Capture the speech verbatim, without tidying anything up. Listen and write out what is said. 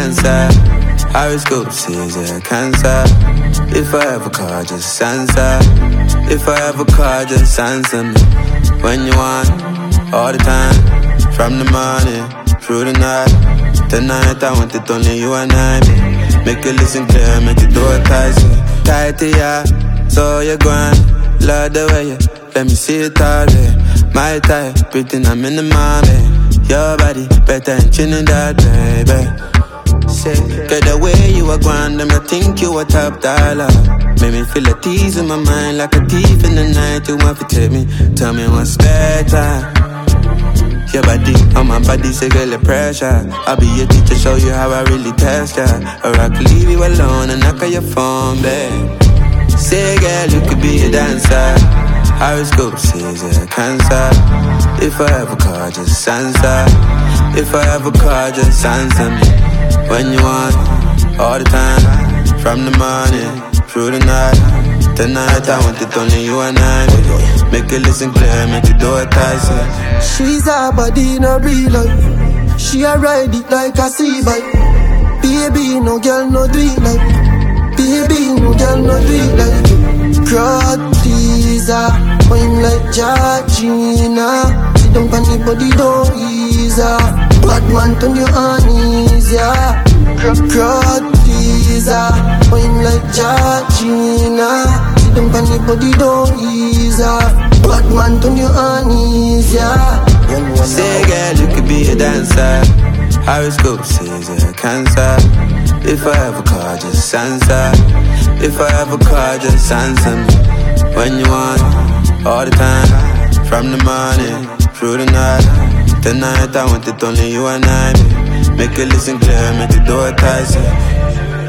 dancer. Horoscope says you're cancer. If I ever call, just answer. If I ever call, just answer me. When you want, all the time. From the morning, through the night. Tonight I want it only you and I, babe. Make you listen clear, make you do it tight. Tight to ya, so you're going. Love the way you let me see it all, babe. My type, pretty I'm in the morning. Your body better than Trinidad, baby. Say, get the way you are grand, and I think you are top dollar. Make me feel a tease in my mind, like a thief in the night. You want to take me, tell me what's better. Your body on my body, say girl the pressure. I'll be your teacher, show you how I really test ya. Or I could leave you alone and knock on your phone, babe. Say girl, you could be a dancer. Horoscope says you're cancer. If I ever call, just answer. If I ever call, just answer me. When you want, all the time. From the morning, through the night. Tonight I want it only you and I. Make you listen clear, make you do it tight. She's a body in a real life. She a ride it like a sea bike. Baby, no girl, no do it like. Baby, no girl, no do it like. Crowd pleaser, wine like Georgina. Sit down on the body, don't ease her. Bad man turn your knees, yeah. Crowd pleaser, wine like Georgina. Sit down on the body, don't ease her. Bad man turn your knees, yeah. Say girl, you could be a dancer. Horoscope says you're cancer. If I ever call, just answer. If I ever call, just answer me. When you want, all the time. From the morning, through the night. Tonight I want it only you and I, babe. Make you listen clear, make you do it tight.